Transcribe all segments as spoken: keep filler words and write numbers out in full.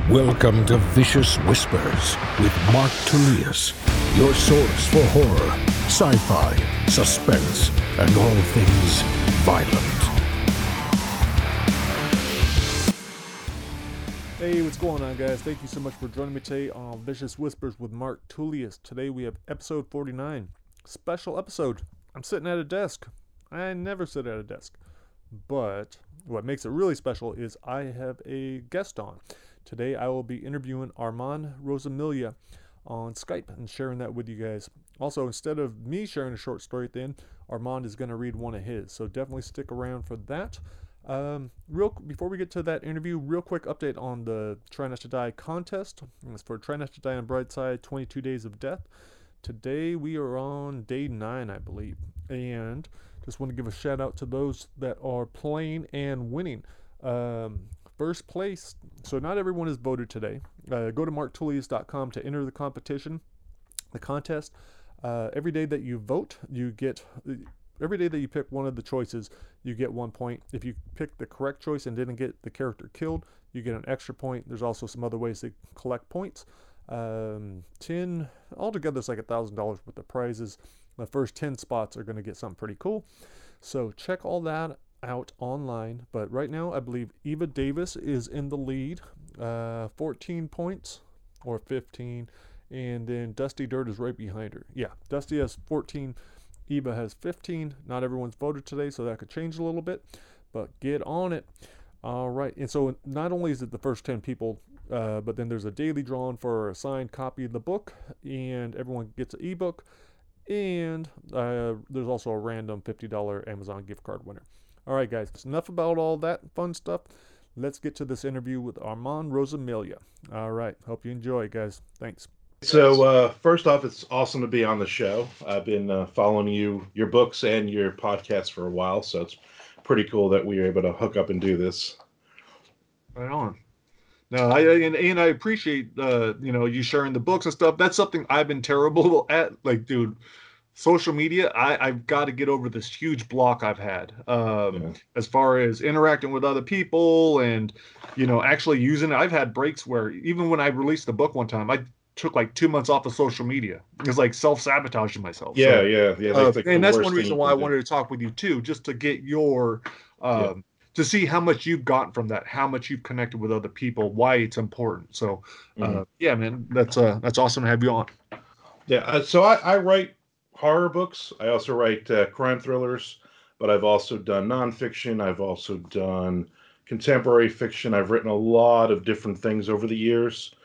Welcome to Vicious Whispers with Mark Tullius, your source for horror, sci-fi, suspense, and all things violent. Hey, what's going on, guys? Thank you so much for joining me today on Vicious Whispers with Mark Tullius. Today we have episode forty-nine, special episode. I'm sitting at a desk. I never sit at a desk, but what makes it really special is I have a guest on. Today I will be interviewing Armand Rosamilia on Skype and sharing that with you guys. Also, instead of me sharing a short story at the end, Armand is going to read one of his, so definitely stick around for that. Um, real before we get to that interview, real quick update on the Try Not to Die contest. It's for Try Not to Die on Brightside, twenty-two Days of Death. Today we are on day nine, I believe, and just want to give a shout out to those that are playing and winning. Um, first place, so not everyone is voted today. Uh, go to mark tullius dot com to enter the competition, the contest. Uh, every day that you vote, you get, every day that you pick one of the choices, you get one point. If you pick the correct choice and didn't get the character killed, you get an extra point. There's also some other ways to collect points. Um, ten, altogether it's like a thousand dollars worth of prizes. The first ten spots are going to get something pretty cool. So check all that out online. But right now, I believe Eva Davis is in the lead, uh, fourteen points or fifteen. And then Dusty Dirt is right behind her. Yeah, Dusty has fourteen. Eva has fifteen. Not everyone's voted today, so that could change a little bit. But get on it. All right. And so not only is it the first ten people, uh, but then there's a daily drawing for a signed copy of the book. And everyone gets an ebook. And uh, there's also a random fifty dollars Amazon gift card winner. All right, guys. Enough about all that fun stuff. Let's get to this interview with Armand Rosamilia. All right. Hope you enjoy, guys. Thanks. So uh, first off, it's awesome to be on the show. I've been uh, following you, your books and your podcast for a while, so it's pretty cool that we were able to hook up and do this. Right on. No, I and, and I appreciate uh, you know, you sharing the books and stuff. That's something I've been terrible at. Like, dude, social media, I, I've got to get over this huge block I've had um, yeah. as far as interacting with other people and, you know, actually using it. I've had breaks where even when I released the book one time, I took like two months off of social media. It was like self-sabotaging myself. Yeah, so, yeah, yeah. Uh, like and that's one reason why I wanted to talk with you too, just to get your, um, yeah. to see how much you've gotten from that, how much you've connected with other people, why it's important. So, uh, mm-hmm. yeah, man, that's uh, that's awesome to have you on. Yeah, uh, so I, I write horror books. I also write uh, crime thrillers, but I've also done nonfiction. I've also done contemporary fiction. I've written a lot of different things over the years.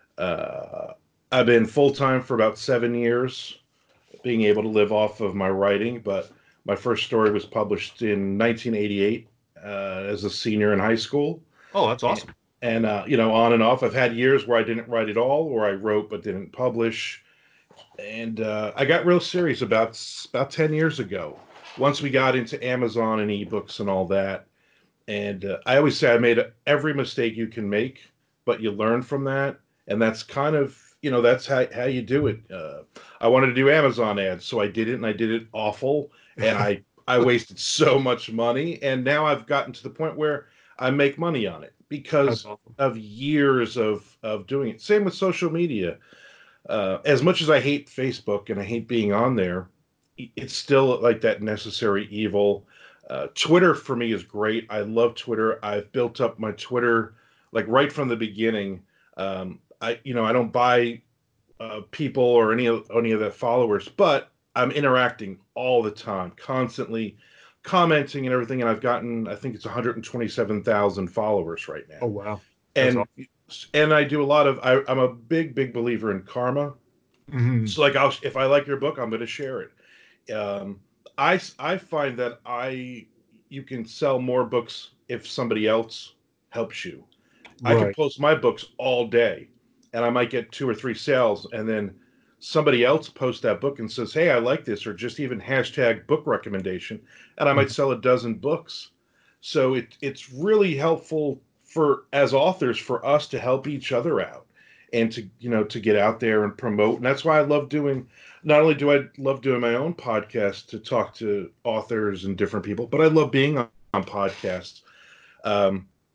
Uh, I've been full-time for about seven years, being able to live off of my writing, but my first story was published in nineteen eighty-eight uh, as a senior in high school. Oh, that's awesome. And, and uh, you know, on and off, I've had years where I didn't write at all, or I wrote but didn't publish. And uh, I got real serious about, about ten years ago, once we got into Amazon and ebooks and all that. And uh, I always say I made every mistake you can make, but you learn from that. And that's kind of, you know, that's how, how you do it. Uh, I wanted to do Amazon ads, so I did it, and I did it awful. And I, I wasted so much money. And now I've gotten to the point where I make money on it because awesome. of years of, of doing it. Same with social media. Uh, as much as I hate Facebook and I hate being on there, it's still like that necessary evil. Uh, Twitter for me is great. I love Twitter. I've built up my Twitter like right from the beginning. Um, I, you know, I don't buy uh, people or any of any of the followers, but I'm interacting all the time, constantly commenting and everything. And I've gotten, I think it's one hundred twenty-seven thousand followers right now. Oh, wow. That's and awesome. And I do a lot of, I, I'm a big, big believer in karma. Mm-hmm. So like, I'll, if I like your book, I'm going to share it. Um, I, I find that I, you can sell more books if somebody else helps you. Right. I can post my books all day and I might get two or three sales, and then somebody else posts that book and says, hey, I like this, or just even hashtag book recommendation, and I might sell a dozen books. So it, it's really helpful for, as authors, for us to help each other out and to, you know, to get out there and promote. And that's why I love doing, not only do I love doing my own podcast to talk to authors and different people, but I love being on, on podcasts. Um,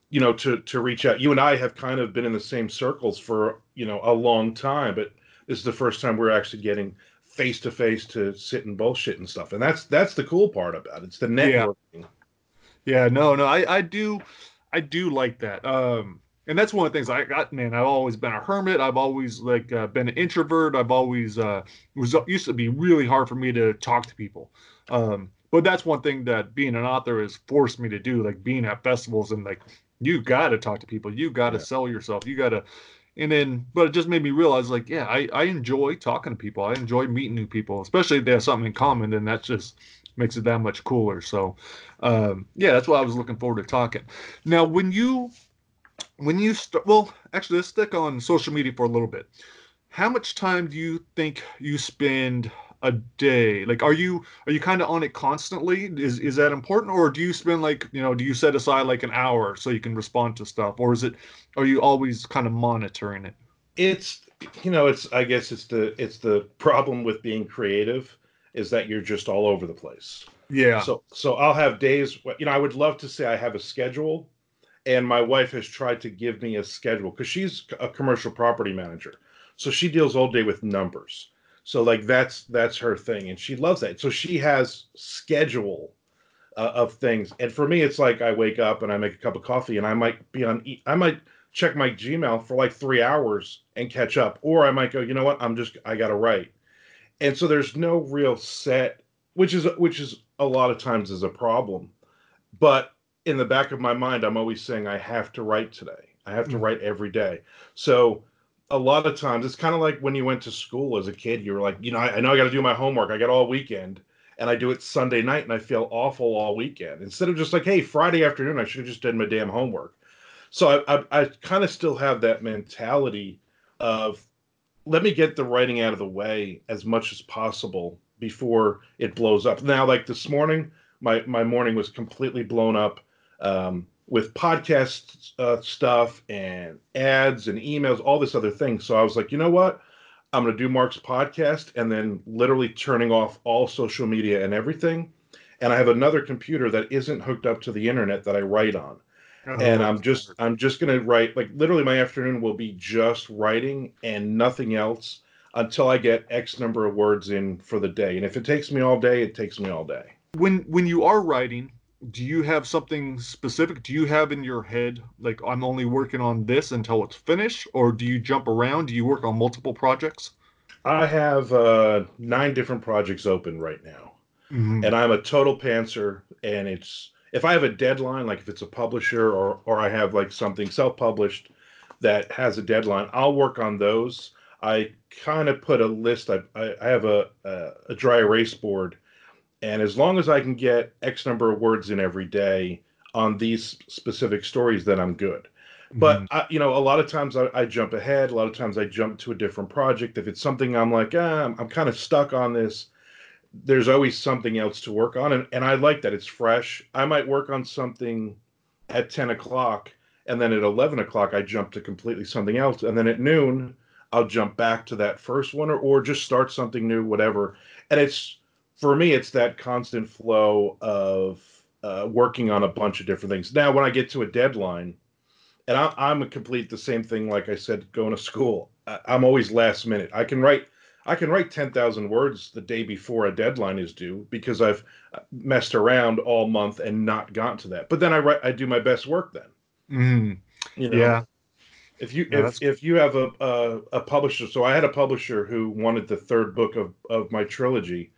you know, to to reach out. You and I have kind of been in the same circles for, you know, a long time, but this is the first time we're actually getting face to face to sit and bullshit and stuff. And that's that's the cool part about it. It's the Yeah. networking. Yeah, no, no, I, I do, I do like that. Um, and that's one of the things I got, man. I've always been a hermit. I've always like uh, been an introvert. I've always uh, it was used to be really hard for me to talk to people. Um, but that's one thing that being an author has forced me to do, like being at festivals and like you got to talk to people. You got to Yeah. sell yourself. You got to, and then, but it just made me realize, like, yeah, I I enjoy talking to people. I enjoy meeting new people, especially if they have something in common. Then that's just makes it that much cooler. So, um, yeah, that's why I was looking forward to talking. Now, when you when you start, well, actually, let's stick on social media for a little bit. How much time do you think you spend a day? Like, are you are you kind of on it constantly? Is is that important, or do you spend like you know, do you set aside like an hour so you can respond to stuff, or is it are you always kind of monitoring it? It's, you know, it's, I guess it's the it's the problem with being creative is that you're just all over the place. Yeah. So so I'll have days, you know, I would love to say I have a schedule, and my wife has tried to give me a schedule because she's a commercial property manager. So she deals all day with numbers. So like that's that's her thing, and she loves that. So she has schedule uh, of things. And for me, it's like I wake up and I make a cup of coffee, and I might be on. E- I might check my Gmail for like three hours and catch up, or I might go, you know what, I'm just I gotta write. And so there's no real set, which is which is a lot of times is a problem. But in the back of my mind, I'm always saying I have to write today. I have to Mm. write every day. So a lot of times it's kind of like when you went to school as a kid, you were like, you know, I, I know I got to do my homework. I got all weekend, and I do it Sunday night, and I feel awful all weekend. Instead of just like, hey, Friday afternoon, I should have just done my damn homework. So I, I, I kind of still have that mentality of let me get the writing out of the way as much as possible before it blows up. Now, like this morning, my my morning was completely blown up um, with podcast uh, stuff and ads and emails, all this other thing. So I was like, you know what? I'm going to do Mark's podcast and then literally turning off all social media and everything. And I have another computer that isn't hooked up to the internet that I write on, and Oh, I'm just I'm just gonna write, like, literally my afternoon will be just writing and nothing else until I get X number of words in for the day. And if it takes me all day, it takes me all day. when when you are writing, do you have something specific? Do you have in your head like I'm only working on this until it's finished, or do you jump around? Do you work on multiple projects? I have uh, nine different projects open right now, Hmm. and I'm a total pantser. And it's if I have a deadline, like if it's a publisher or or I have like something self-published that has a deadline, I'll work on those. I kind of put a list. I I, I have a, a a dry erase board, and as long as I can get X number of words in every day on these specific stories, then I'm good. Hmm. But I, you know, a lot of times I, I jump ahead. A lot of times I jump to a different project. If it's something I'm like, ah, I'm, I'm kind of stuck on this, there's always something else to work on, and, and I like that it's fresh. I might work on something at ten o'clock, and then at eleven o'clock I jump to completely something else, and then at noon I'll jump back to that first one, or, or just start something new, whatever. And it's for me, it's that constant flow of uh, working on a bunch of different things. Now, when I get to a deadline, and I, I'm a complete the same thing. Like I said, going to school, I, I'm always last minute. I can write, I can write ten thousand words the day before a deadline is due because I've uh, messed around all month and not gotten to that. But then I write, I do my best work then. Hmm. You know, Yeah. if you No, if that's if you have a, a a publisher, so I had a publisher who wanted the third book of of my trilogy,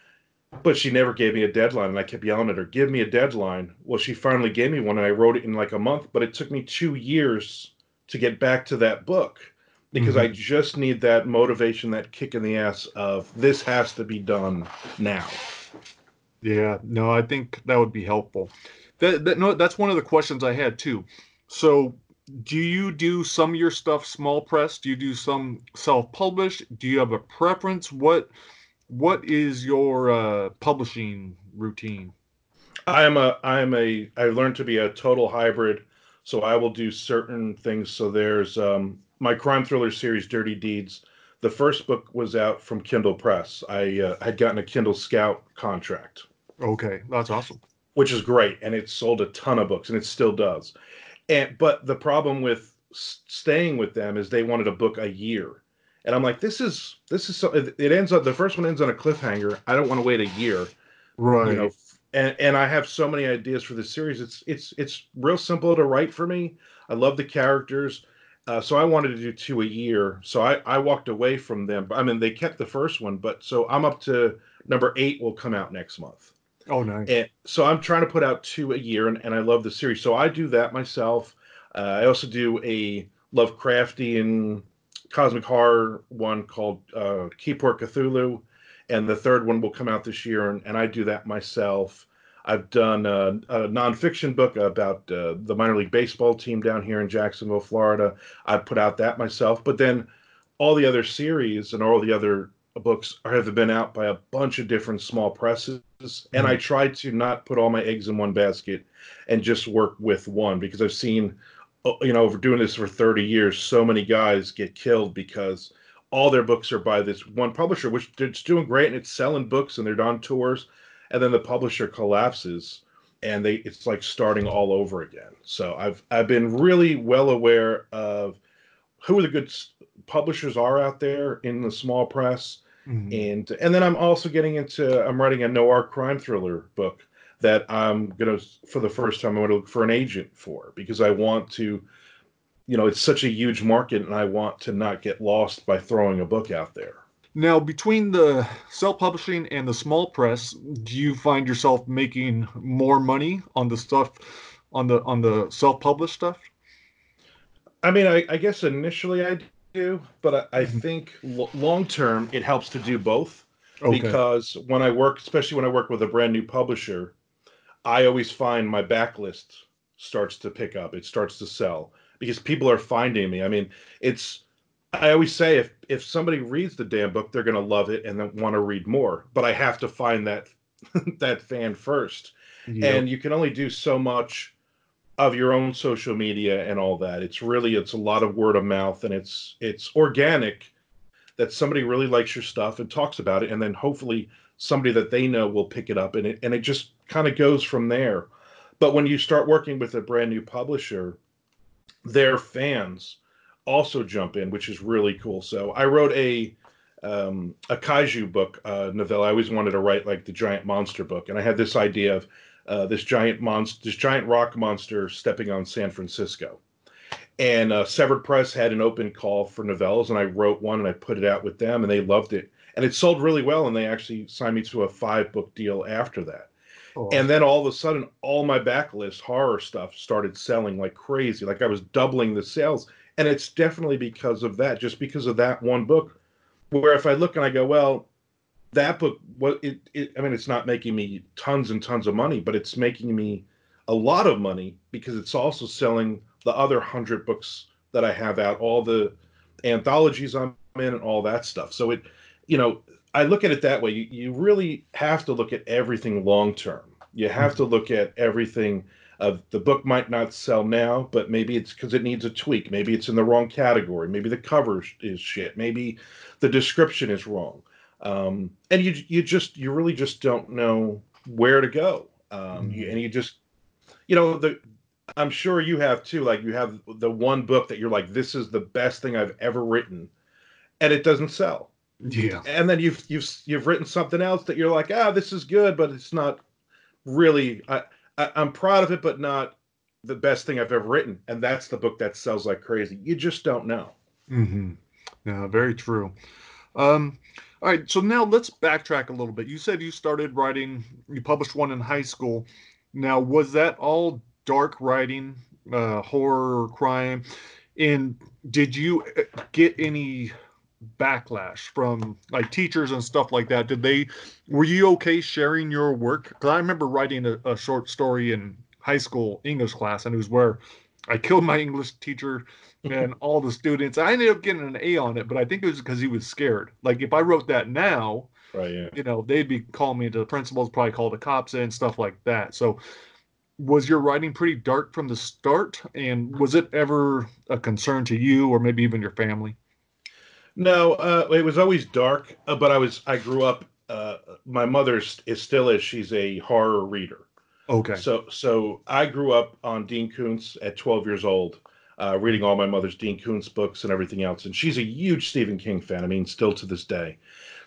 but she never gave me a deadline, and I kept yelling at her, "Give me a deadline." Well, she finally gave me one, and I wrote it in like a month, but it took me two years to get back to that book because I mhm. just need that motivation, that kick in the ass of this has to be done now. Yeah. No, I think that would be helpful. That that no, that's one of the questions I had too. So, do you do some of your stuff small press? Do you do some self-published? Do you have a preference? What what is your uh, publishing routine? I am a I am a I learned to be a total hybrid, so I will do certain things. So there's um, my crime thriller series, Dirty Deeds. The first book was out from Kindle Press. I uh, had gotten a Kindle Scout contract, Okay, that's awesome. which is great, and it sold a ton of books, and it still does. And but the problem with s- staying with them is they wanted a book a year, and I'm like, this is this is so, it it ends up the first one ends on a cliffhanger. I don't want to wait a year, you know. Right. And and I have so many ideas for this series. It's it's it's real simple to write for me. I love the characters. Uh, so I wanted to do two a year. So I, I walked away from them. I mean, they kept the first one, but so I'm up to number eight will come out next month. Oh, nice. And so I'm trying to put out two a year, and, and I love the series. So I do that myself. Uh, I also do a Lovecraftian cosmic horror one called uh, Keyport Cthulhu, and the third one will come out this year, and, and I do that myself. I've done a, a nonfiction book about uh, the minor league baseball team down here in Jacksonville, Florida. I put out that myself, but then all the other series and all the other books have been out by a bunch of different small presses, and I try to not put all my eggs in one basket and just work with one, because I've seen, you know, over doing this for thirty years, so many guys get killed because all their books are by this one publisher, which it's doing great and it's selling books and they're on tours, and then the publisher collapses and they it's like starting all over again. So I've I've been really well aware of who the good publishers are out there in the small press. Mhm. And and then I'm also getting into I'm writing a noir crime thriller book that I'm gonna for the first time I'm gonna look for an agent for, because I want to, you know, it's such a huge market and I want to not get lost by throwing a book out there. Now, between the self-publishing and the small press, do you find yourself making more money on the stuff on the on the self-published stuff? I mean, I, I guess initially I do, but I, I Mhm. think l- long term it helps to do both, Okay. because when I work, especially when I work with a brand new publisher, I always find my backlist starts to pick up. It starts to sell because people are finding me. I mean, it's I always say if if somebody reads the damn book, they're going to love it and then want to read more. But I have to find that that fan first, Yep. and you can only do so much of your own social media and all that. It's really it's a lot of word of mouth, and it's it's organic that somebody really likes your stuff and talks about it, and then hopefully somebody that they know will pick it up, and it and it just kind of goes from there. But when you start working with a brand new publisher, their fans also jump in, which is really cool. So I wrote a um, a kaiju book uh, novella. I always wanted to write like the giant monster book, and I had this idea of uh, this giant monster, this giant rock monster stepping on San Francisco. And uh, Severed Press had an open call for novellas, and I wrote one and I put it out with them, and they loved it, and it sold really well, and they actually signed me to a five book deal after that. Oh, And then all of a sudden, all my backlist horror stuff started selling like crazy. Like I was doubling the sales. And it's definitely because of that, just because of that one book. Where if I look and I go, well, that book, what it, it, I mean, it's not making me tons and tons of money, but it's making me a lot of money because it's also selling the other hundred books that I have out, all the anthologies I'm in and all that stuff. So it, you know, I look at it that way. You, you really have to look at everything long term. You have to look at everything. Of the book might not sell now, but maybe it's because it needs a tweak. Maybe it's in the wrong category. Maybe the cover is shit. Maybe the description is wrong. Um, and you you just you really just don't know where to go. Um, you, and you just you know the I'm sure you have too. Like you have the one book that you're like, this is the best thing I've ever written, and it doesn't sell. yeah. And then you've you've you've written something else that you're like, ah, this is good, but it's not really. I, I I'm proud of it, but not the best thing I've ever written. And that's the book that sells like crazy. You just don't know. Mm-hmm. Yeah, very true. Um, all right, so now let's backtrack a little bit. You said you started writing, you published one in high school. Now, was that all dark writing, uh, horror, crime? And did you uh, get any backlash from like teachers and stuff like that? Did they, were you okay sharing your work? Because I remember writing a, a short story in high school English class, and it was where I killed my English teacher and all the students. I ended up getting an A on it, but I think it was because he was scared. Like if I wrote that now, Right. Yeah. you know, they'd be calling me to the principals, probably call the cops in, stuff like that. So was your writing pretty dark from the start? And was it ever a concern to you or maybe even your family? No, uh, it was always dark, uh, but I was I grew up. Uh, my mother is still is she's a horror reader, Okay. So so I grew up on Dean Koontz at twelve years old, uh, reading all my mother's Dean Koontz books and everything else. And she's a huge Stephen King fan. I mean, still to this day.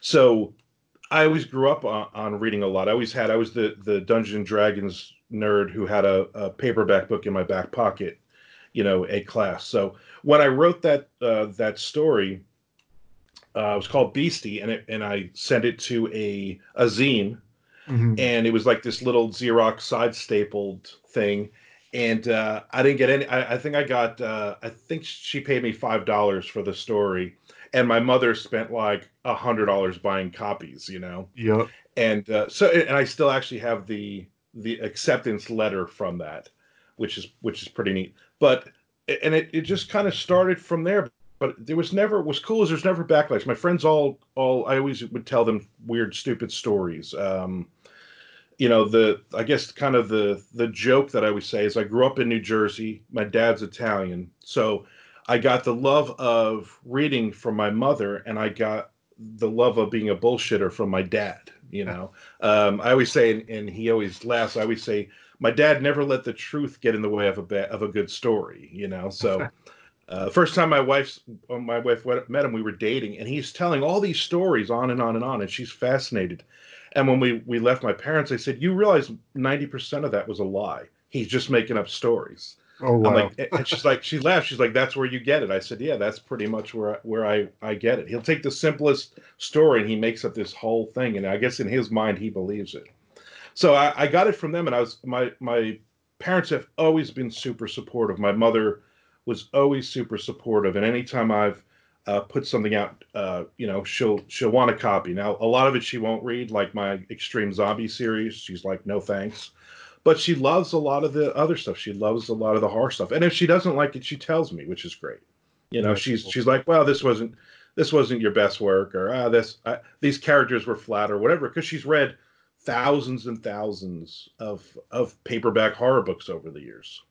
So I always grew up on, on reading a lot. I always had, I was the, the Dungeons and Dragons nerd who had a, a paperback book in my back pocket, you know, at class. So when I wrote that, uh, that story, uh, it was called Beastie, and it, and I sent it to a, a zine, Mm-hmm. and it was like this little Xerox side stapled thing. And uh, I didn't get any. I, I think I got. Uh, I think she paid me five dollars for the story, and my mother spent like a hundred dollars buying copies. You know, Yep. and uh, so and I still actually have the the acceptance letter from that, which is which is pretty neat. But and it, it just kind of started from there. But there was never what's cool is there's never backlash. My friends all all I always would tell them weird stupid stories. Um, you know, the I guess kind of the the joke that I always say is I grew up in New Jersey. My dad's Italian, so I got the love of reading from my mother, and I got the love of being a bullshitter from my dad. You know, um, I always say, and, and he always laughs. I always say, my dad never let the truth get in the way of a ba- of a good story. You know, so. Uh, the first time my wife's my wife met him, we were dating, and he's telling all these stories on and on and on, and she's fascinated. And when we we left my parents, I said, "You realize ninety percent of that was a lie. He's just making up stories." Oh I'm wow. like, and she's like, she laughed. She's like, "That's where you get it." I said, "Yeah, that's pretty much where I, where I I get it." He'll take the simplest story and he makes up this whole thing, and I guess in his mind he believes it. So I, I got it from them, and I was my my parents have always been super supportive. My mother was always super supportive, and anytime I've uh, put something out, uh, you know, she'll she'll want a copy. Now, a lot of it she won't read, like my Extreme Zombie series. She's like, no thanks. But she loves a lot of the other stuff. She loves a lot of the horror stuff, and if she doesn't like it, she tells me, which is great. You know, That's she's cool. she's like, well, this wasn't this wasn't your best work, or ah, this uh, these characters were flat, or whatever, because she's read thousands and thousands of of paperback horror books over the years.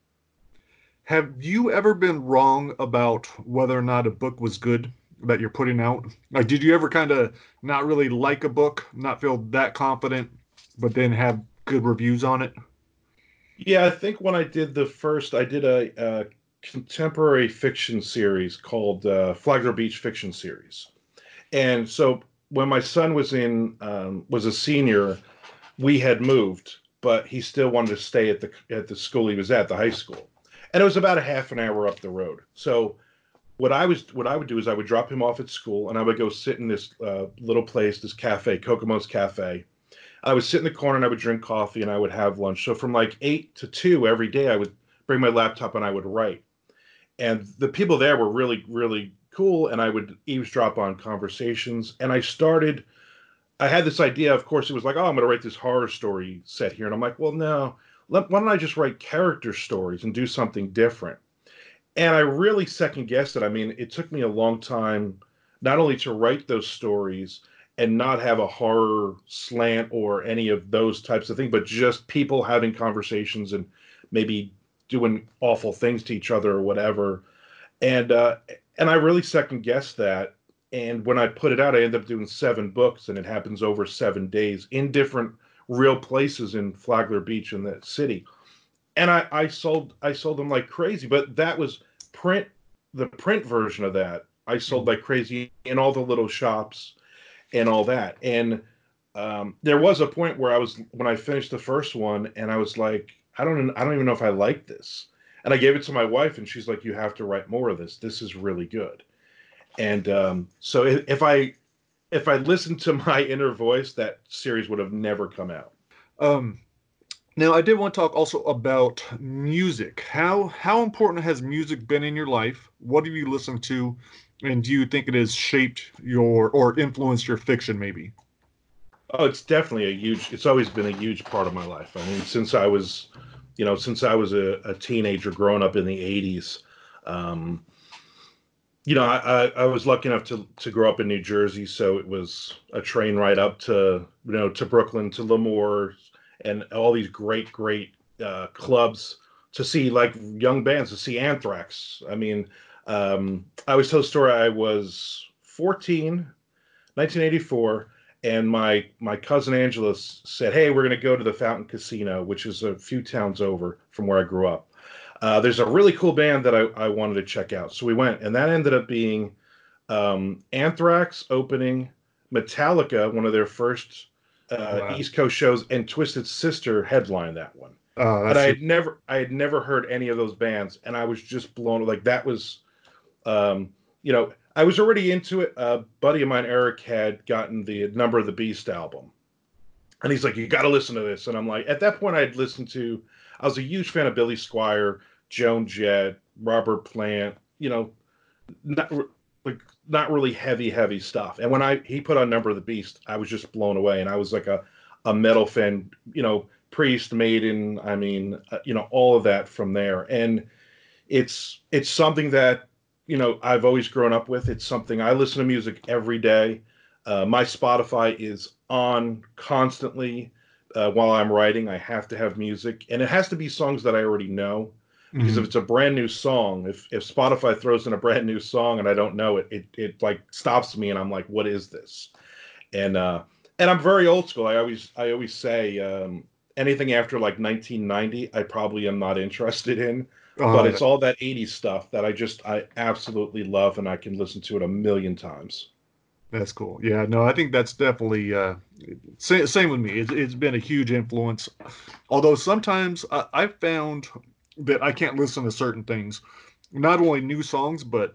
Have you ever been wrong about whether or not a book was good that you're putting out? Like, did you ever kind of not really like a book, not feel that confident, but then have good reviews on it? Yeah, I think when I did the first, I did a, a contemporary fiction series called uh, Flagler Beach Fiction Series, and so when my son was in um, was a senior, we had moved, but he still wanted to stay at the at the school he was at, the high school, and it was about a half an hour up the road. So what I was what I would do is I would drop him off at school, and I would go sit in this uh, little place, this cafe, Kokomo's Cafe. I would sit in the corner and I would drink coffee and I would have lunch. So from like eight to two every day, I would bring my laptop and I would write. And the people there were really, really cool. And I would eavesdrop on conversations. And I started, I had this idea. Of course, it was like, oh, I'm going to write this horror story set here. And I'm like, well, no, let, why don't I just write character stories and do something different? And I really second guessed it. I mean, it took me a long time not only to write those stories and not have a horror slant or any of those types of things, but just people having conversations and maybe doing awful things to each other or whatever. And uh, and I really second guessed that. And when I put it out, I ended up doing seven books, and it happens over seven days in different real places in Flagler Beach in the city. And I, I sold I sold them like crazy. But that was print, the print version of that. I sold like crazy in all the little shops and all that. And um, there was a point where I was when I finished the first one, and I was like, I don't, I don't even know if I like this. And I gave it to my wife, and she's like, "You have to write more of this. This is really good." And um, so if, if I if I listened to my inner voice, that series would have never come out. Um, Now, I did want to talk also about music. How how important has music been in your life? What have you listened to, and do you think it has shaped your or influenced your fiction? Maybe. Oh, it's definitely a huge. It's always been a huge part of my life. I mean, since I was, you know, since I was a, a teenager, growing up in the eighties. Um, you know, I, I, I was lucky enough to to grow up in New Jersey, so it was a train ride up to you know to Brooklyn, to Lemoore, and all these great great uh, clubs to see like young bands, to see Anthrax. I mean, um, I always tell the story. I was fourteen, nineteen eighty-four, and my my cousin Angela s- said, "Hey, we're going to go to the Fountain Casino, which is a few towns over from where I grew up. Uh, there's a really cool band that I, I wanted to check out." So we went, and that ended up being um, Anthrax opening, Metallica, one of their first uh, Wow. East Coast shows, and Twisted Sister headlined that one. Oh, And that's I so- had never I had never heard any of those bands, and I was just blown. Like that was, um, you know, I was already into it. A buddy of mine, Eric, had gotten the Number of the Beast album, and he's like, "You got to listen to this." And I'm like, at that point, I had listened to. I was a huge fan of Billy Squire, Joan Jett, Robert Plant. You know, not like not really heavy, heavy stuff. And when I he put on Number of the Beast, I was just blown away, and I was like a a metal fan. You know, Priest, Maiden. I mean, uh, you know, all of that from there, and it's it's something that you know I've always grown up with. It's something I listen to music every day. Uh, my Spotify is on constantly uh, while I'm writing. I have to have music, and it has to be songs that I already know. Because Mhm. if it's a brand new song, if if Spotify throws in a brand new song and I don't know it, it it like stops me, and I'm like, what is this? And uh, and I'm very old school. I always I always say um, anything after like nineteen ninety, I probably am not interested in. But Uh, it's all that eighties stuff that I just I absolutely love, and I can listen to it a million times. that's cool. Yeah, no, I think that's definitely uh, same, same with me. It's, it's been a huge influence. Although sometimes I, I've found that I can't listen to certain things, not only new songs, but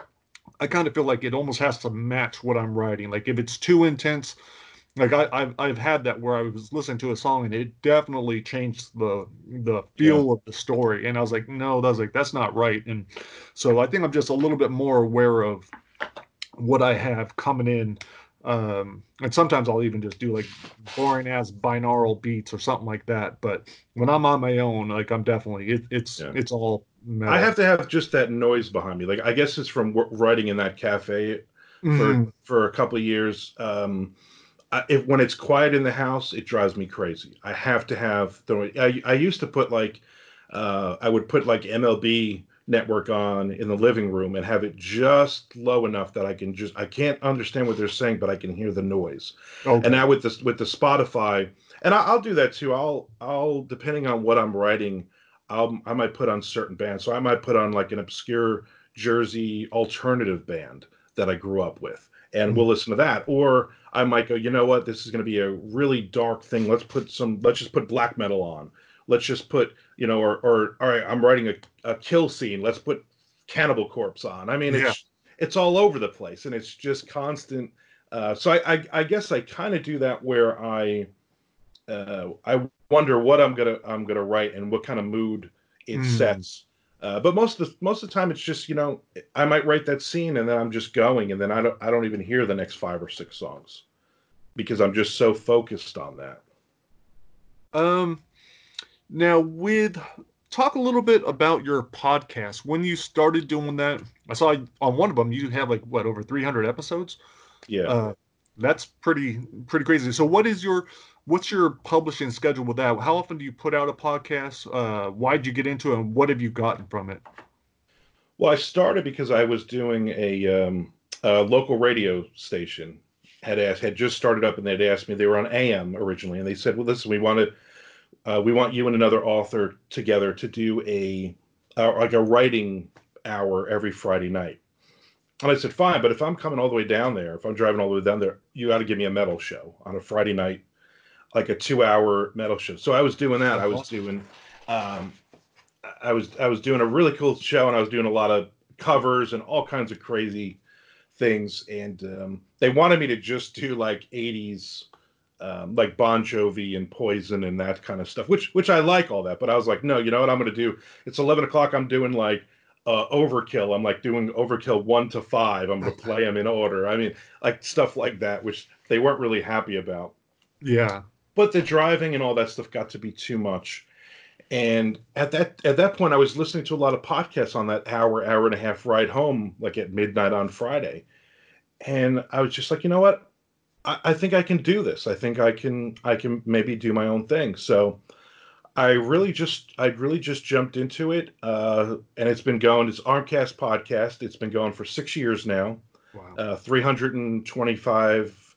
I kind of feel like it almost has to match what I'm writing. Like if it's too intense, like I, I've I've had that where I was listening to a song and it definitely changed the the Yeah. feel of the story, and I was like, no, that was like that's not right. And so I think I'm just a little bit more aware of what I have coming in. Um, and sometimes I'll even just do like boring ass binaural beats or something like that. But when I'm on my own, like I'm definitely it, it's Yeah. it's all metal. I have to have just that noise behind me. Like I guess it's from w- writing in that cafe for Mhm. for a couple of years. Um, I, if when it's quiet in the house, it drives me crazy. I have to have the. I, I used to put like, uh, I would put like M L B Network on in the living room and have it just low enough that I can just I can't understand what they're saying, but I can hear the noise. And Okay. now with this with the Spotify, and I, I'll do that too. I'll I'll depending on what I'm writing, I'll I might put on certain bands. So I might put on like an obscure Jersey alternative band that I grew up with, and Mhm. we'll listen to that. Or I might go, you know what, this is going to be a really dark thing. Let's put some. Let's just put black metal on. Let's just put, you know, or or all right, I'm writing a, a kill scene. Let's put Cannibal Corpse on. I mean, Yeah. it's it's all over the place, and it's just constant. Uh, so I, I I guess I kind of do that where I uh, I wonder what I'm gonna I'm gonna write and what kind of mood it Mm. sets. Uh, but most of the most of the time, it's just you know I might write that scene and then I'm just going and then I don't I don't even hear the next five or six songs because I'm just so focused on that. Um. Now, with talk a little bit about your podcast. When you started doing that, I saw on one of them you have like what over three hundred episodes. Yeah. Uh, that's pretty pretty crazy. So, what is your what's your publishing schedule with that? How often do you put out a podcast? Uh, why'd you get into it, and what have you gotten from it? Well, I started because I was doing a, um, a local radio station had asked had just started up and they'd asked me they were on A M originally and they said, well, listen, we want to uh, we want you and another author together to do a uh, like a writing hour every Friday night. And I said, fine, but if I'm coming all the way down there, if I'm driving all the way down there, you got to give me a metal show on a Friday night, like a two hour metal show. So I was doing that. I was doing, um, I was, I was doing a really cool show and I was doing a lot of covers and all kinds of crazy things. And um, they wanted me to just do like eighties, um, like Bon Jovi and Poison and that kind of stuff, which, which I like all that. But I was like, no, you know what I'm going to do? It's eleven o'clock. I'm doing like, uh, Overkill. I'm like doing Overkill one to five. I'm going to play them in order. I mean, like stuff like that, which they weren't really happy about. Yeah. But the driving and all that stuff got to be too much. And at that at that point, I was listening to a lot of podcasts on that hour, hour and a half ride home, like at midnight on Friday. And I was just like, you know what? I, I think I can do this. I think I can I can maybe do my own thing. So I really just I really just jumped into it, uh, and it's been going. It's Armcast podcast. It's been going for six years now, Wow. uh, three hundred twenty-five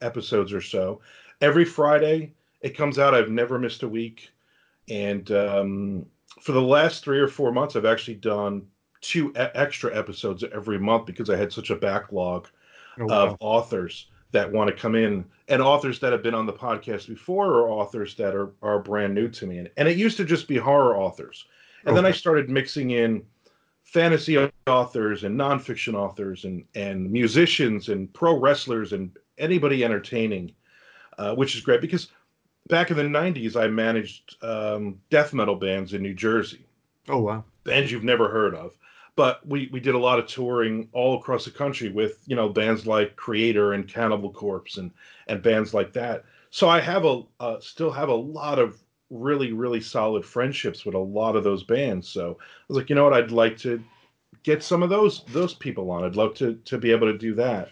episodes or so. Every Friday it comes out. I've never missed a week. And um, for the last three or four months, I've actually done two e- extra episodes every month because I had such a backlog Oh, of wow. authors that want to come in, and authors that have been on the podcast before, or authors that are, are brand new to me. And, and it used to just be horror authors. And then I Okay. started mixing in fantasy authors and nonfiction authors and, and musicians and pro wrestlers and anybody entertaining, uh, which is great because back in the nineties, I managed um, death metal bands in New Jersey, Oh, wow. bands you've never heard of. But we, we did a lot of touring all across the country with, you know, bands like Creator and Cannibal Corpse and, and bands like that. So I have a uh, still have a lot of really, really solid friendships with a lot of those bands. So I was like, you know what, I'd like to get some of those those people on. I'd love to to be able to do that.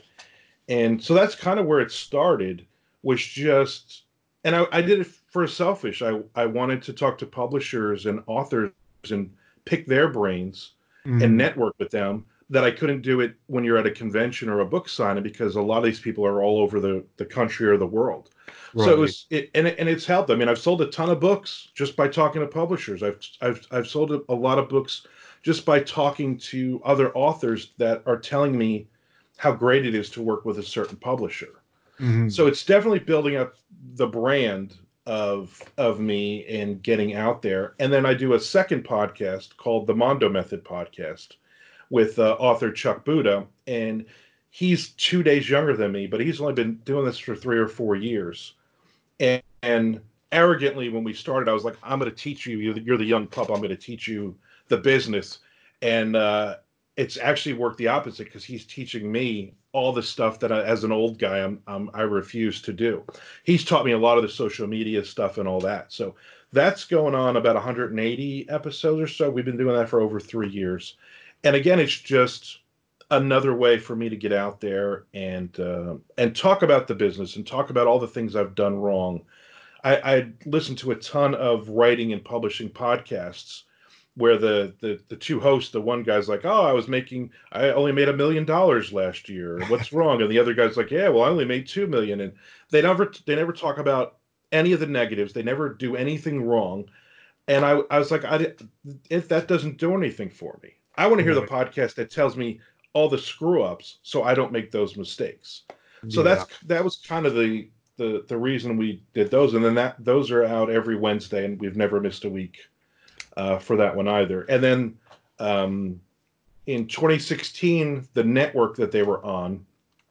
And so that's kind of where it started, was just, and I, I did it for selfish. I, I wanted to talk to publishers and authors and pick their brains and Mhm. network with them, that I couldn't do it when you're at a convention or a book signing, because a lot of these people are all over the, the country or the world. So it Right. was, it, and, it, and it's helped. I mean, I've sold a ton of books just by talking to publishers. I've, I've, I've sold a, a lot of books just by talking to other authors that are telling me how great it is to work with a certain publisher. Mhm. So it's definitely building up the brand of of me and getting out there. And then I do a second podcast called the Mondo Method podcast with uh, author Chuck Buda, and he's two days younger than me, but he's only been doing this for three or four years. And, and arrogantly, when we started, I was like, "I'm going to teach you. You're the, you're the young pup. I'm going to teach you the business." And uh, it's actually worked the opposite, because he's teaching me all the stuff that I, as an old guy, I'm, I'm I refuse to do. He's taught me a lot of the social media stuff and all that. So that's going on about one hundred eighty episodes or so. We've been doing that for over three years, and again, it's just another way for me to get out there and uh, and talk about the business and talk about all the things I've done wrong. I, I listened to a ton of writing and publishing podcasts where the, the the two hosts, the one guy's like, "Oh, I was making, I only made a million dollars last year. What's wrong?" And the other guy's like, "Yeah, well, I only made two million." And they never they never talk about any of the negatives. They never do anything wrong. And I I was like, I if that doesn't do anything for me. I want to hear the Right. podcast that tells me all the screw ups so I don't make those mistakes. So Yeah. that's that was kind of the the the reason we did those. And then that those are out every Wednesday, and we've never missed a week uh, for that one either. And then um, in twenty sixteen, the network that they were on,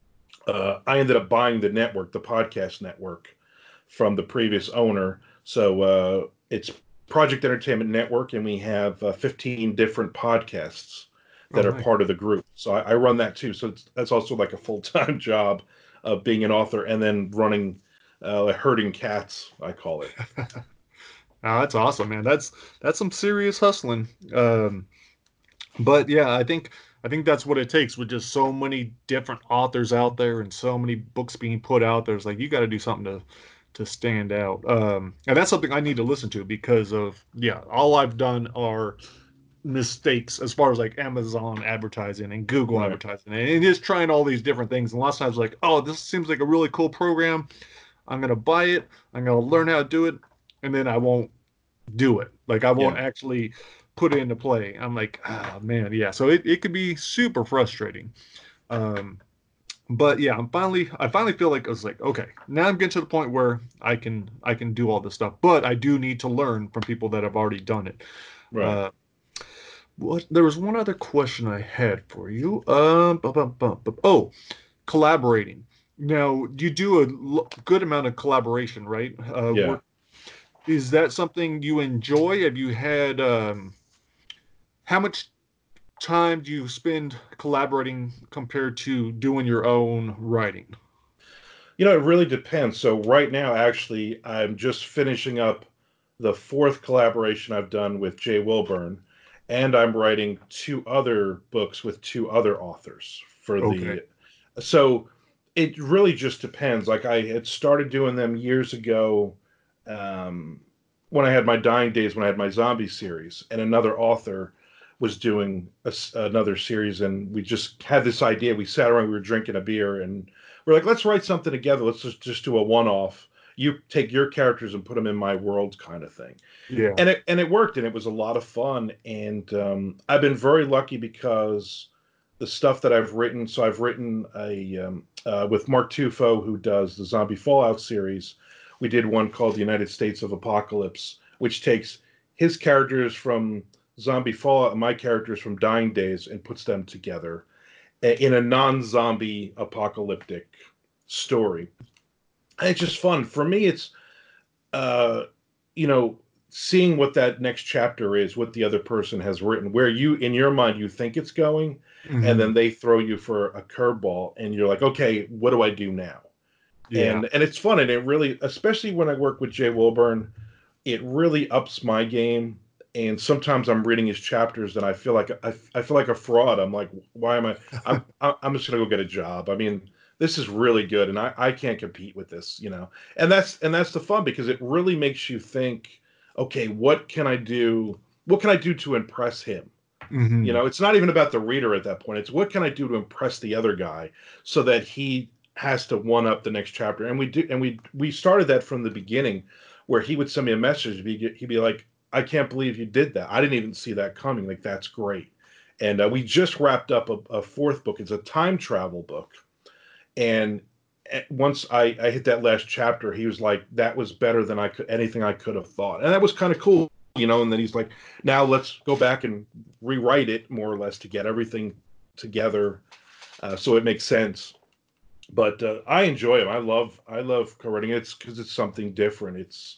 uh, I ended up buying the network, the podcast network, from the previous owner. So uh, it's Project Entertainment Network, and we have uh, fifteen different podcasts Oh, that are nice. part of the group. So I, I run that too. So it's, that's also like a full time job of being an author and then running, uh, herding cats, I call it. Oh, that's awesome, man. That's that's some serious hustling. Um, but yeah, I think I think that's what it takes with just so many different authors out there and so many books being put out there. It's like you got to do something to to stand out. Um, and that's something I need to listen to because of yeah, all I've done are mistakes as far as like Amazon advertising and Google Right. advertising and just trying all these different things. And lots of times like, oh, this seems like a really cool program. I'm gonna buy it. I'm gonna learn how to do it, and then I won't do it. Like I won't Yeah. actually put it into play. I'm like, ah, man, yeah. So it, it could be super frustrating. Um, but yeah, I'm finally I finally feel like I was like, okay, now I'm getting to the point where I can I can do all this stuff. But I do need to learn from people that have already done it. Right. Uh, what there was one other question I had for you. Um, bu- bu- bu- bu- oh, collaborating. Now, you do a l- good amount of collaboration, right? Uh, Yeah. work is that something you enjoy? Have you had um, how much time do you spend collaborating compared to doing your own writing? You know, it really depends. So right now, actually, I'm just finishing up the fourth collaboration I've done with Jay Wilburn, and I'm writing two other books with two other authors for Okay. the. So it really just depends. Like I had started doing them years ago, um, when I had my dying days, when I had my zombie series, and another author was doing a s another series, and we just had this idea. We sat around, we were drinking a beer, and we're like, let's write something together. Let's just, just do a one-off. You take your characters and put them in my world kind of thing. Yeah. And it, and it worked, and it was a lot of fun. And um, I've been very lucky because the stuff that I've written, so I've written a, um, uh, with Mark Tufo, who does the Zombie Fallout series, we did one called The United States of Apocalypse, which takes his characters from Zombie Fallout and my characters from Dying Days and puts them together in a non-zombie apocalyptic story. And it's just fun. For me, it's, uh, you know, seeing what that next chapter is, what the other person has written, where you, in your mind, you think it's going, mm-hmm. and then they throw you for a curveball, and you're like, okay, what do I do now? Yeah. And and it's fun, and it really, especially when I work with Jay Wilburn, it really ups my game. And sometimes I'm reading his chapters, and I feel like I, I feel like a fraud. I'm like, why am I? I'm I'm just gonna go get a job. I mean, this is really good, and I, I can't compete with this, you know. And that's and that's the fun, because it really makes you think, okay, what can I do? What can I do to impress him? Mm-hmm. You know, it's not even about the reader at that point. It's what can I do to impress the other guy so that he has to one up the next chapter. And we do, and we we started that from the beginning, where he would send me a message. He'd be, he'd be like, I can't believe you did that. I didn't even see that coming. Like, that's great. And uh, we just wrapped up a, a fourth book. It's a time travel book. And once I, I hit that last chapter, he was like, that was better than I could, anything I could have thought. And that was kind of cool, you know. And then he's like, now let's go back and rewrite it more or less to get everything together, uh, so it makes sense. But uh, I enjoy them. I love, I love co-writing. It's because it's something different. It's,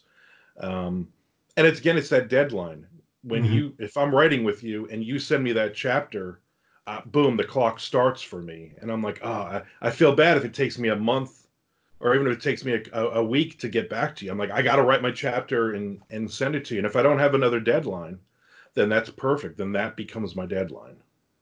um, and it's, again, it's that deadline. When mm-hmm. you, if I'm writing with you and you send me that chapter, uh, boom, the clock starts for me. And I'm like, oh, I, I feel bad if it takes me a month, or even if it takes me a, a week to get back to you. I'm like, I got to write my chapter and, and send it to you. And if I don't have another deadline, then that's perfect. Then that becomes my deadline.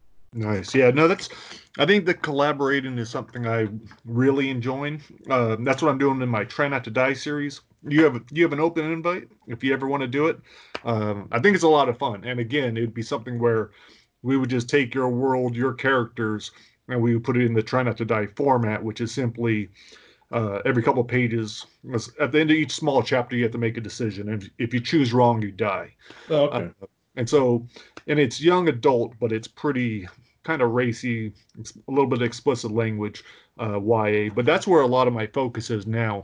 Nice. Yeah, no, that's, I think that collaborating is something I really enjoy. Uh, that's what I'm doing in my Try Not to Die series. You have, you have an open invite if you ever want to do it. Um, I think it's a lot of fun. And again, it'd be something where we would just take your world, your characters, and we would put it in the Try Not to Die format, which is simply uh, every couple of pages. At the end of each small chapter, you have to make a decision. And if you choose wrong, you die. Oh, okay. Uh, and so, and it's young adult, but it's pretty kind of racy, a little bit of explicit language, uh, Y A. But that's where a lot of my focus is now.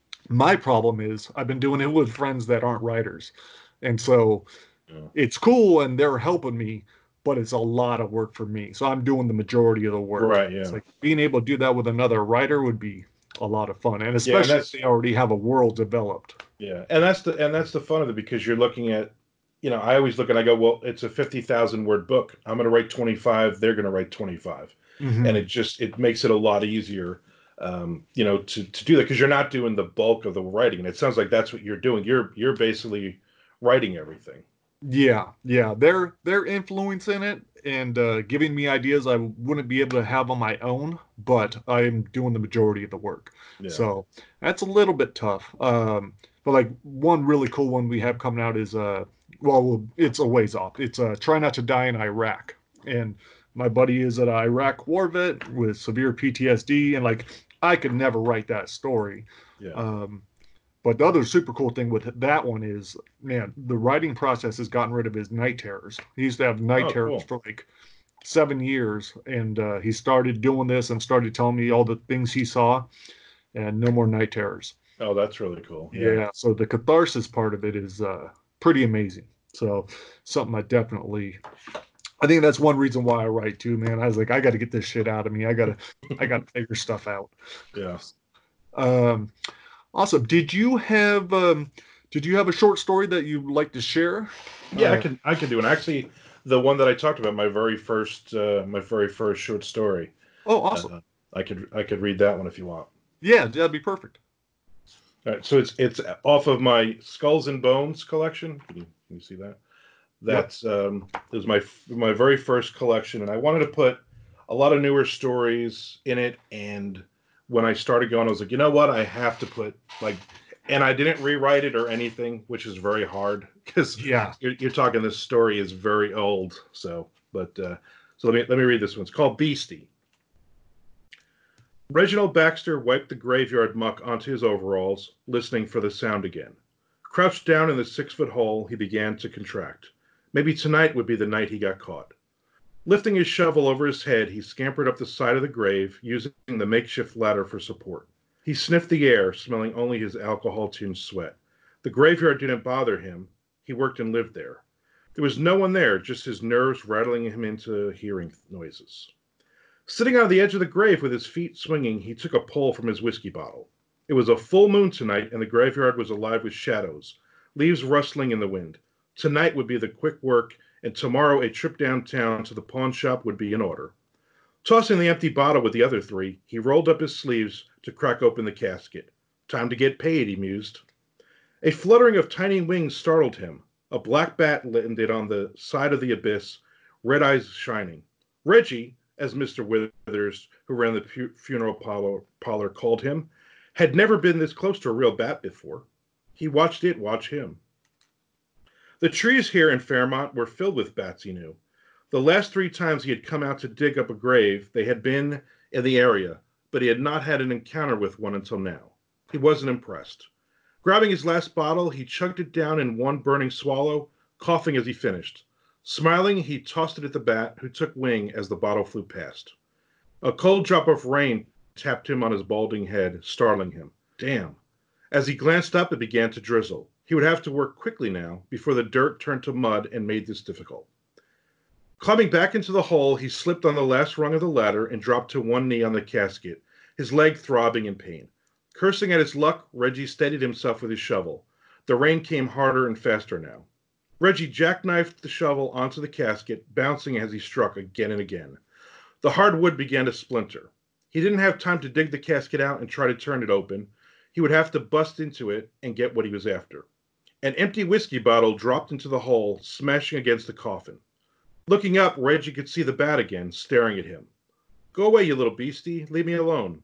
My problem is I've been doing it with friends that aren't writers. And so yeah. It's cool and they're helping me, but it's a lot of work for me. So I'm doing the majority of the work. Right, yeah. It's like being able to do that with another writer would be a lot of fun. And especially yeah, and if they already have a world developed. Yeah. And that's the and that's the fun of it, because you're looking at, you know, I always look and I go, well, it's a fifty thousand word book. I'm going to write twenty-five. They're going to write twenty-five. Mm-hmm. And it just, it makes it a lot easier, um, you know, to, to do that, because you're not doing the bulk of the writing. And it sounds like that's what you're doing. You're, you're basically writing everything. Yeah. Yeah. They're, they're influencing it and uh, giving me ideas I wouldn't be able to have on my own, but I'm doing the majority of the work. Yeah. So that's a little bit tough. Um, but like one really cool one we have coming out is, uh, well, it's a ways off. It's uh, Try Not to Die in Iraq. And my buddy is an Iraq war vet with severe P T S D. And, like, I could never write that story. Yeah. Um, but the other super cool thing with that one is, man, the writing process has gotten rid of his night terrors. He used to have night oh, terrors cool. for, like, seven years. And uh, he started doing this and started telling me all the things he saw. And no more night terrors. Oh, that's really cool. Yeah. yeah so the catharsis part of it is... Uh, pretty amazing. So something I definitely, I think that's one reason why I write too, man. I was like, I got to get this shit out of me. I got to, I got to figure stuff out. Yeah. Um, awesome. Did you have, um, did you have a short story that you'd like to share? Yeah, uh, I can, I can do it. Actually, the one that I talked about, my very first, uh, my very first short story. Oh, awesome. Uh, I could, I could read that one if you want. Yeah, that'd be perfect. All right, so it's it's off of my Skulls and Bones collection. Can you, can you see that? That's yep. um, it was my my very first collection, and I wanted to put a lot of newer stories in it. And when I started going, I was like, you know what? I have to put like and I didn't rewrite it or anything, which is very hard because Yeah. you're, you're talking this story is very old. So, but uh, so let me let me read this one. It's called Beastie. Reginald Baxter wiped the graveyard muck onto his overalls, listening for the sound again. Crouched down in the six-foot hole, he began to contract. Maybe tonight would be the night he got caught. Lifting his shovel over his head, he scampered up the side of the grave, using the makeshift ladder for support. He sniffed the air, smelling only his alcohol-tinged sweat. The graveyard didn't bother him. He worked and lived there. There was no one there, just his nerves rattling him into hearing noises. Sitting on the edge of the grave with his feet swinging, he took a pull from his whiskey bottle. It was a full moon tonight, and the graveyard was alive with shadows, leaves rustling in the wind. Tonight would be the quick work, and tomorrow a trip downtown to the pawn shop would be in order. Tossing the empty bottle with the other three, he rolled up his sleeves to crack open the casket. Time to get paid, he mused. A fluttering of tiny wings startled him. A black bat landed on the side of the abyss, red eyes shining. Reggie, as Mister Withers, who ran the fu- funeral parlor, parlor, called him, had never been this close to a real bat before. He watched it watch him. The trees here in Fairmont were filled with bats, he knew. The last three times he had come out to dig up a grave, they had been in the area, but he had not had an encounter with one until now. He wasn't impressed. Grabbing his last bottle, he chugged it down in one burning swallow, coughing as he finished. Smiling, he tossed it at the bat, who took wing as the bottle flew past. A cold drop of rain tapped him on his balding head, startling him. Damn. As he glanced up, it began to drizzle. He would have to work quickly now, before the dirt turned to mud and made this difficult. Climbing back into the hole, he slipped on the last rung of the ladder and dropped to one knee on the casket, his leg throbbing in pain. Cursing at his luck, Reggie steadied himself with his shovel. The rain came harder and faster now. Reggie jackknifed the shovel onto the casket, bouncing as he struck again and again. The hard wood began to splinter. He didn't have time to dig the casket out and try to turn it open. He would have to bust into it and get what he was after. An empty whiskey bottle dropped into the hole, smashing against the coffin. Looking up, Reggie could see the bat again, staring at him. Go away, you little beastie. Leave me alone.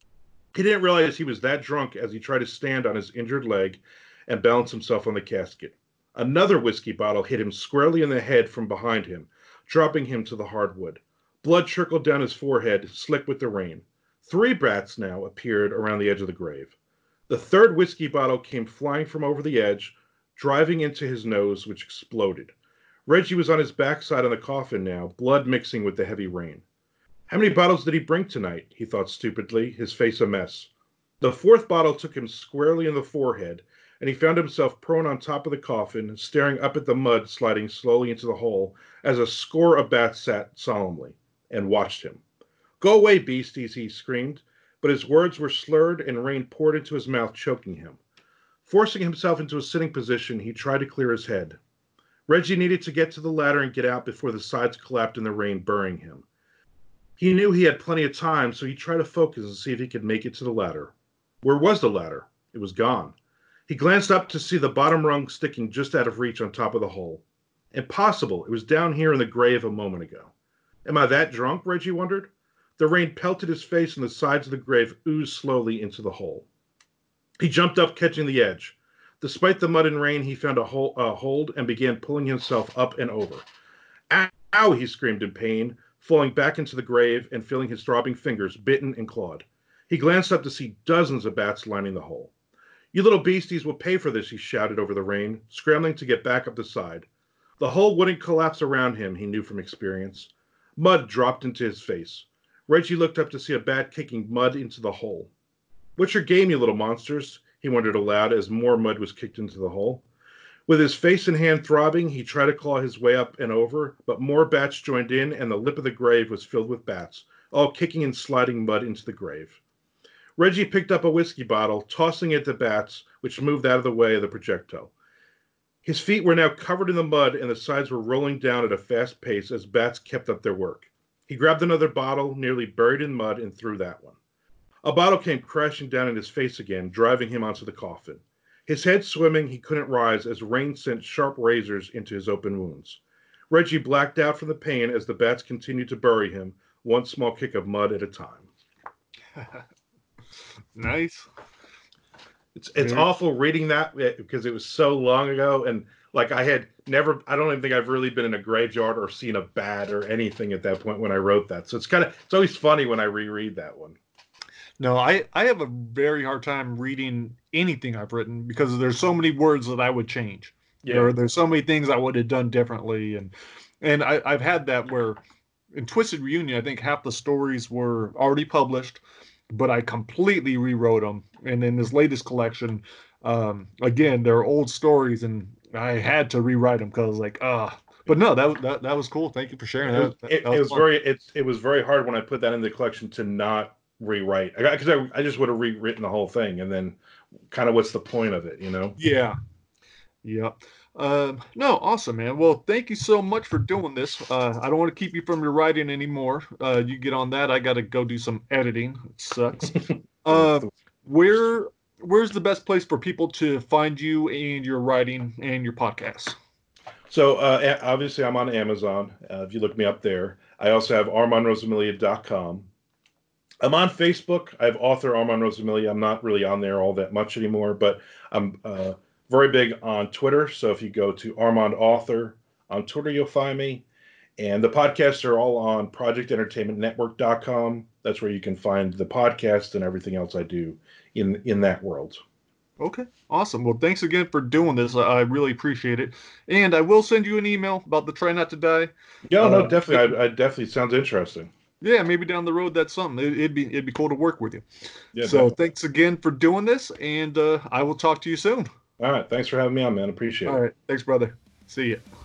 He didn't realize he was that drunk as he tried to stand on his injured leg and balance himself on the casket. Another whiskey bottle hit him squarely in the head from behind him, dropping him to the hardwood. Blood trickled down his forehead, slick with the rain. Three bats now appeared around the edge of the grave. The third whiskey bottle came flying from over the edge, driving into his nose, which exploded. Reggie was on his backside on the coffin now, blood mixing with the heavy rain. How many bottles did he bring tonight? He thought stupidly, his face a mess. The fourth bottle took him squarely in the forehead, and he found himself prone on top of the coffin, staring up at the mud sliding slowly into the hole as a score of bats sat solemnly and watched him. Go away, beasties, he screamed, but his words were slurred and rain poured into his mouth, choking him. Forcing himself into a sitting position, he tried to clear his head. Reggie needed to get to the ladder and get out before the sides collapsed in the rain, burying him. He knew he had plenty of time, so he tried to focus and see if he could make it to the ladder. Where was the ladder? It was gone. He glanced up to see the bottom rung sticking just out of reach on top of the hole. Impossible. It was down here in the grave a moment ago. Am I that drunk? Reggie wondered. The rain pelted his face and the sides of the grave oozed slowly into the hole. He jumped up, catching the edge. Despite the mud and rain, he found a, hole, a hold and began pulling himself up and over. Ow! Ow! He screamed in pain, falling back into the grave and feeling his throbbing fingers bitten and clawed. He glanced up to see dozens of bats lining the hole. You little beasties will pay for this, he shouted over the rain, scrambling to get back up the side. The hole wouldn't collapse around him, he knew from experience. Mud dropped into his face. Reggie looked up to see a bat kicking mud into the hole. What's your game, you little monsters? He wondered aloud as more mud was kicked into the hole. With his face and hand throbbing, he tried to claw his way up and over, but more bats joined in, and the lip of the grave was filled with bats, all kicking and sliding mud into the grave. Reggie picked up a whiskey bottle, tossing it at the bats, which moved out of the way of the projectile. His feet were now covered in the mud, and the sides were rolling down at a fast pace as bats kept up their work. He grabbed another bottle, nearly buried in mud, and threw that one. A bottle came crashing down in his face again, driving him onto the coffin. His head swimming, he couldn't rise as rain sent sharp razors into his open wounds. Reggie blacked out from the pain as the bats continued to bury him, one small kick of mud at a time. Nice. It's it's Very- awful reading that because it was so long ago, and like I had never, I don't even think I've really been in a graveyard or seen a bat or anything at that point when I wrote that. So it's kind of, it's always funny when I reread that one. No, I, I have a very hard time reading anything I've written because there's so many words that I would change. Yeah. There, there's so many things I would have done differently. And and I, I've had that where in Twisted Reunion, I think half the stories were already published, but I completely rewrote them. And in this latest collection, um, again, they're old stories and I had to rewrite them because I was like, ah. But no, that, that that was cool. Thank you for sharing It was, that. that, it, that it was fun. very, it's it was very hard when I put that in the collection to not rewrite. I got because I, I just would have rewritten the whole thing, and then kind of what's the point of it, you know? Yeah. Yeah. Um, no, awesome, man. Well, thank you so much for doing this. Uh, I don't want to keep you from your writing anymore. Uh, you get on that. I got to go do some editing. It sucks. uh, where Where's the best place for people to find you and your writing and your podcasts? So uh, obviously, I'm on Amazon. Uh, if you look me up there, I also have armand rosamilia dot com. I'm on Facebook. I have author Armand Rosamilia. I'm not really on there all that much anymore, but I'm uh, very big on Twitter. So if you go to Armand Author on Twitter, you'll find me. And the podcasts are all on project entertainment network dot com. That's where you can find the podcast and everything else I do in in that world. Okay, awesome. Well, thanks again for doing this. I I really appreciate it. And I will send you an email about the Try Not to Die. Yeah, no, Uh, definitely. I, I definitely sounds interesting. Yeah, maybe down the road that's something. It, it'd be it'd be cool to work with you. Yeah. So definitely. thanks again for doing this, and uh, I will talk to you soon. All right. Thanks for having me on, man. Appreciate it. All right, thanks, brother. See ya.